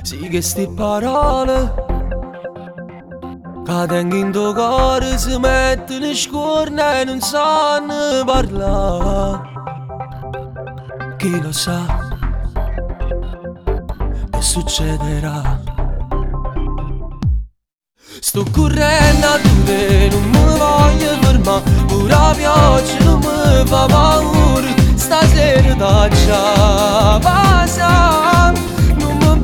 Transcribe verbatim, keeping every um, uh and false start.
Sì che sti parole che tengo in tuo cuore si mettono in scorna e non sanno parlare. Chi lo sa che succederà? Sto correndo a dove non mi voglio fermare, pure la pioggia non mi fa paura, stasera da già passa.